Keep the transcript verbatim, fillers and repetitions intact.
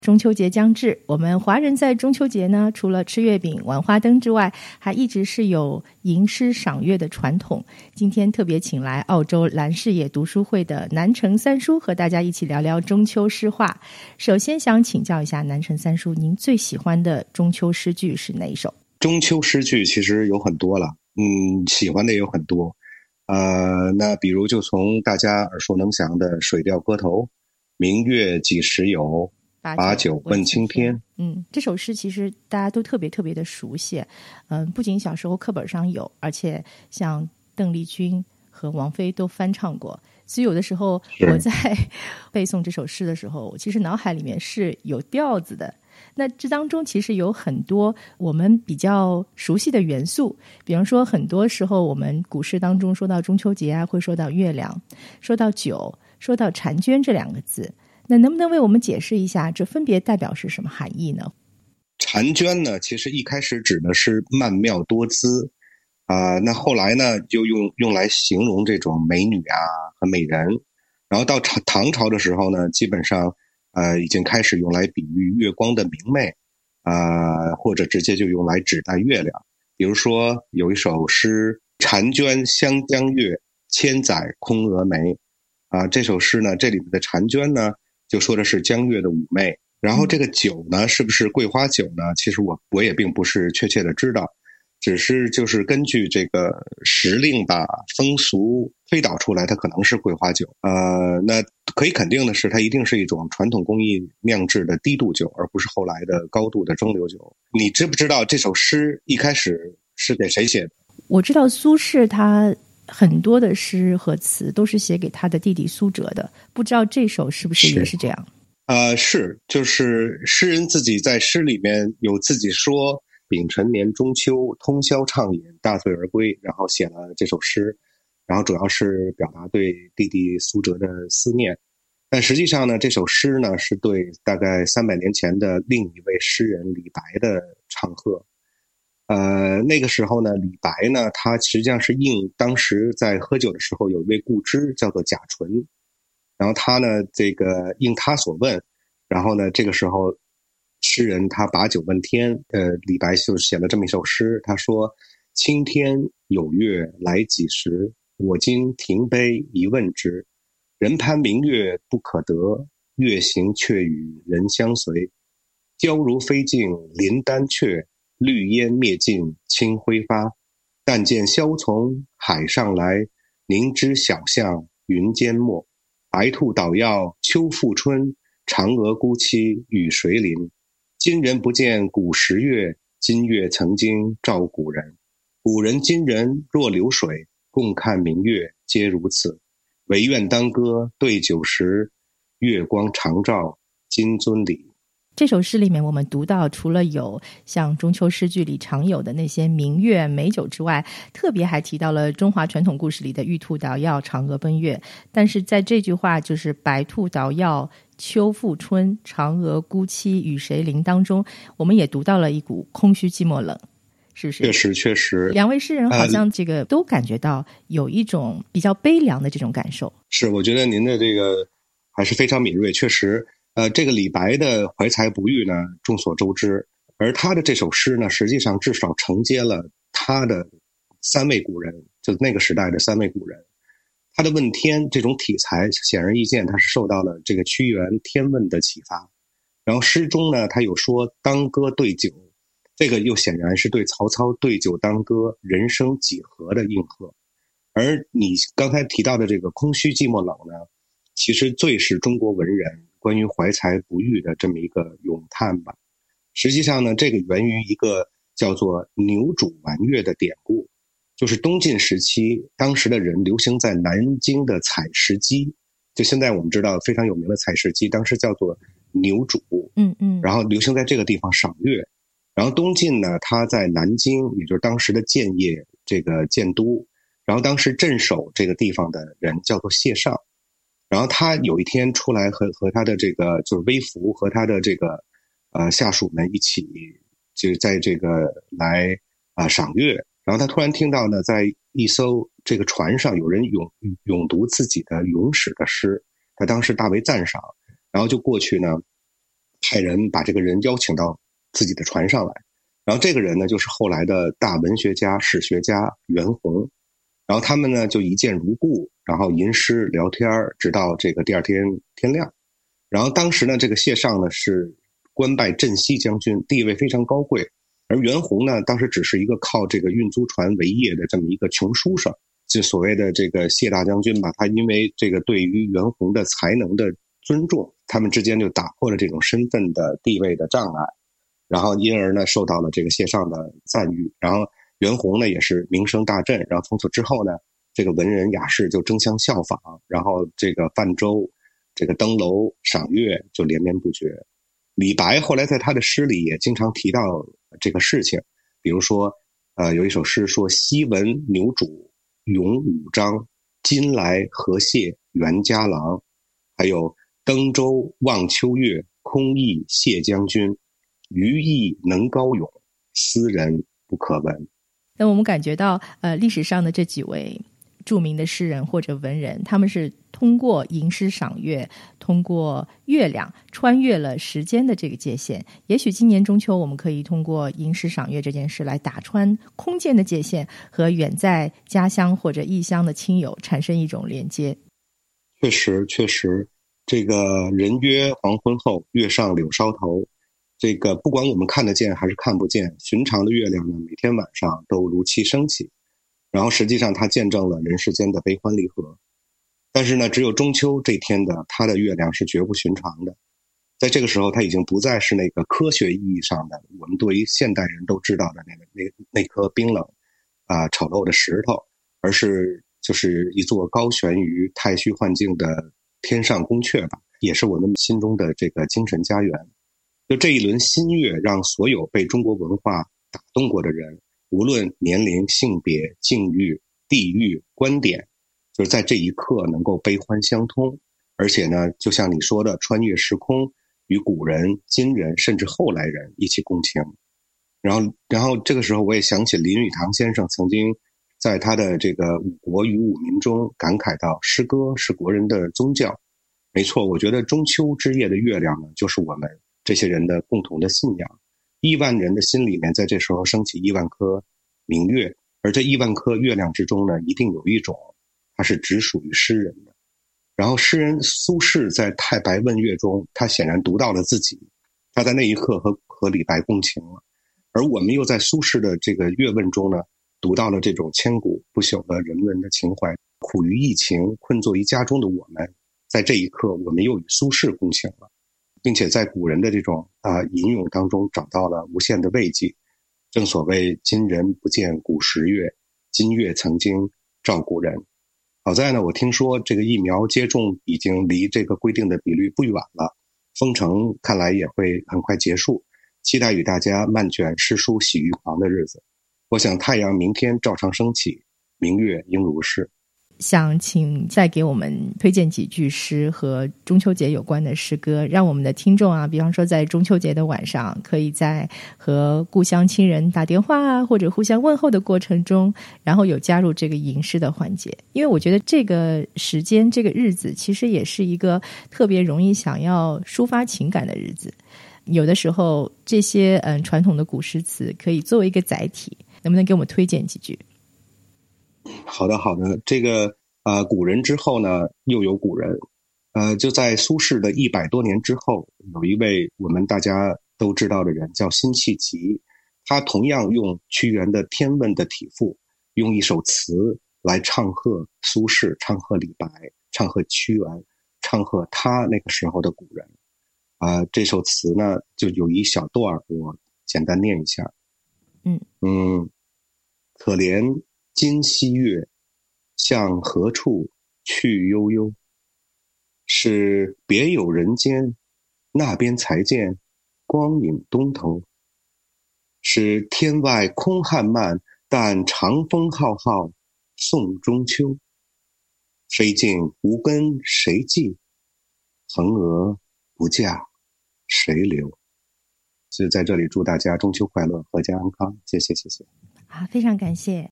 中秋节将至，我们华人在中秋节呢，除了吃月饼、玩花灯之外，还一直是有吟诗赏月的传统。今天特别请来澳洲蓝视野读书会的南城三叔，和大家一起聊聊中秋诗话。首先想请教一下南城三叔，您最喜欢的中秋诗句是哪一首？ 中秋诗句其实有很多了，嗯，喜欢的也有很多。呃，那比如就从大家耳熟能详的《水调歌头》，明月几时有，把酒问青天。 嗯，这首诗其实大家都特别特别的熟悉，嗯，不仅小时候课本上有，而且像邓丽君和王菲都翻唱过。所以有的时候我在背诵这首诗的时候，其实脑海里面是有调子的。那这当中其实有很多我们比较熟悉的元素，比方说很多时候我们古诗当中说到中秋节啊，会说到月亮，说到酒，说到婵娟这两个字。那能不能为我们解释一下，这分别代表是什么含义呢？ 婵娟呢，其实一开始指的是曼妙多姿，啊、呃，那后来呢，就用用来形容这种美女啊和美人。然后到唐唐朝的时候呢，基本上呃已经开始用来比喻月光的明媚，啊、呃，或者直接就用来指代月亮。比如说有一首诗：婵娟湘江月，千载空蛾眉。啊、呃，这首诗呢，这里面的婵娟呢，就说的是江月的妩媚，然后这个酒呢，是不是桂花酒呢？其实我我也并不是确切的知道，只是就是根据这个时令吧、风俗推导出来，它可能是桂花酒。呃，那可以肯定的是，它一定是一种传统工艺酿制的低度酒，而不是后来的高度的蒸馏酒。你知不知道这首诗一开始是给谁写的？ 我知道苏轼他很多的诗和词都是写给他的弟弟苏辙的，不知道这首是不是也是这样？ 呃，是，就是诗人自己在诗里面有自己说丙辰年中秋，通宵畅饮，大醉而归，然后写了这首诗，然后主要是表达对弟弟苏辙的思念。但实际上呢，这首诗呢是对大概三百年前的另一位诗人李白的唱和。呃，那个时候呢，李白呢，他实际上是应当时在喝酒的时候有一位故知叫做贾纯，然后他呢，这个应他所问，然后呢，这个时候诗人他把酒问天，呃，李白就写了这么一首诗，他说：青天有月来几时，我今停杯一问之。人攀明月不可得，月行却与人相随。娇如飞镜临丹阙，绿烟灭尽清辉发。但见萧从海上来，凝脂小巷云间没。白兔捣药秋复春，嫦娥孤栖与谁邻？今人不见古时月，今月曾经照古人。古人今人若流水，共看明月皆如此。唯愿当歌对酒时，月光常照金樽里。 这首诗里面我们读到，除了有像中秋诗句里常有的那些明月美酒之外，特别还提到了中华传统故事里的玉兔捣药嫦娥奔月。但是在这句话就是白兔捣药秋复春，嫦娥孤栖与谁邻当中，我们也读到了一股空虚寂寞冷，是不是？ 确实确实， 两位诗人好像这个都感觉到有一种比较悲凉的这种感受。 是，我觉得您的这个还是非常敏锐，确实。呃，这个李白的怀才不遇呢，众所周知，而他的这首诗呢，实际上至少承接了他的三位古人，就那个时代的三位古人。他的问天这种题材，显而易见，他是受到了这个屈原天问的启发。然后诗中呢，他有说当歌对酒，这个又显然是对曹操对酒当歌、人生几何的应和。而你刚才提到的这个空虚寂寞冷呢，其实最是中国文人关于怀才不遇的这么一个咏叹吧。实际上呢，这个源于一个叫做牛渚玩月的典故，就是东晋时期，当时的人流行在南京的采石矶，就现在我们知道非常有名的采石矶，当时叫做牛渚， 嗯嗯， 然后流行在这个地方赏月。然后东晋呢，他在南京，也就是当时的建业这个建都，然后当时镇守这个地方的人叫做谢尚。然后他有一天出来和和他的这个就是微服和他的这个呃下属们一起就在这个来啊、呃、赏月，然后他突然听到呢，在一艘这个船上有人咏咏读自己的咏史的诗，他当时大为赞赏，然后就过去呢派人把这个人邀请到自己的船上来。然后这个人呢，就是后来的大文学家、史学家袁弘。然后他们呢就一见如故，然后吟诗聊天，直到这个第二天天亮。然后当时呢，这个谢尚呢是官拜镇西将军，地位非常高贵，而袁弘呢当时只是一个靠这个运租船为业的这么一个穷书生。就所谓的这个谢大将军吧，他因为这个对于袁弘的才能的尊重，他们之间就打破了这种身份的地位的障碍，然后因而呢受到了这个谢尚的赞誉。然后袁弘呢也是名声大振，然后从此之后呢，这个文人雅士就争相效仿，然后这个泛舟、这个登楼赏月就连绵不绝。李白后来在他的诗里也经常提到这个事情，比如说呃有一首诗说：昔闻牛渚咏五章，今来何谢袁家郎。还有登舟望秋月，空忆谢将军，余意能高咏，斯人不可闻。 那我们感觉到呃，历史上的这几位著名的诗人或者文人，他们是通过吟诗赏月，通过月亮穿越了时间的这个界限。也许今年中秋我们可以通过吟诗赏月这件事来打穿空间的界限，和远在家乡或者异乡的亲友产生一种连接。 确实确实，这个人约黄昏后，月上柳梢头。这个不管我们看得见还是看不见，寻常的月亮呢，每天晚上都如期升起，然后实际上它见证了人世间的悲欢离合。但是呢，只有中秋这天的它的月亮是绝不寻常的。在这个时候，它已经不再是那个科学意义上的我们对于现代人都知道的那个那那颗冰冷啊、呃、丑陋的石头，而是就是一座高悬于太虚幻境的天上宫阙吧，也是我们心中的这个精神家园。就这一轮新月，让所有被中国文化打动过的人，无论年龄、性别、境遇、地域、观点，就是在这一刻能够悲欢相通。而且呢，就像你说的，穿越时空，与古人、今人甚至后来人一起共情。然后然后这个时候我也想起林语堂先生曾经在他的这个《五国与五民》中感慨到，诗歌是国人的宗教。没错，我觉得中秋之夜的月亮呢，就是我们这些人的共同的信仰。亿万人的心里面在这时候升起亿万颗明月，而这亿万颗月亮之中呢，一定有一种它是只属于诗人的。然后诗人苏轼在《太白问月》中，他显然读到了自己，他在那一刻和和李白共情了。而我们又在苏轼的这个月问中呢，读到了这种千古不朽的人文的情怀。苦于疫情，困坐于家中的我们，在这一刻我们又与苏轼共情了，并且在古人的这种啊、呃、吟咏当中找到了无限的慰藉。正所谓今人不见古时月，今月曾经照古人。好在呢，我听说这个疫苗接种已经离这个规定的比率不远了，封城看来也会很快结束，期待与大家漫卷诗书喜欲狂的日子。我想太阳明天照常升起，明月应如是。 想请再给我们推荐几句诗和中秋节有关的诗歌，让我们的听众啊，比方说在中秋节的晚上，可以在和故乡亲人打电话啊，或者互相问候的过程中，然后有加入这个吟诗的环节。因为我觉得这个时间这个日子其实也是一个特别容易想要抒发情感的日子，有的时候这些嗯传统的古诗词可以作为一个载体，能不能给我们推荐几句？ 好的好的，这个呃古人之后呢又有古人。呃就在苏轼的一百多年之后，有一位我们大家都知道的人叫辛弃疾，他同样用屈原的《天问》的体赋，用一首词来唱和苏轼，唱和李白，唱和屈原，唱和他那个时候的古人。啊、呃，这首词呢就有一小段我简单念一下。 嗯嗯，可怜今夕月，向何处去悠悠？是别有人间，那边才见光影东头。是天外空汉漫，但长风浩浩送中秋。飞尽无根谁寄，横娥不嫁谁留？就在这里祝大家中秋快乐，阖家安康。谢谢谢谢。 啊，非常感谢。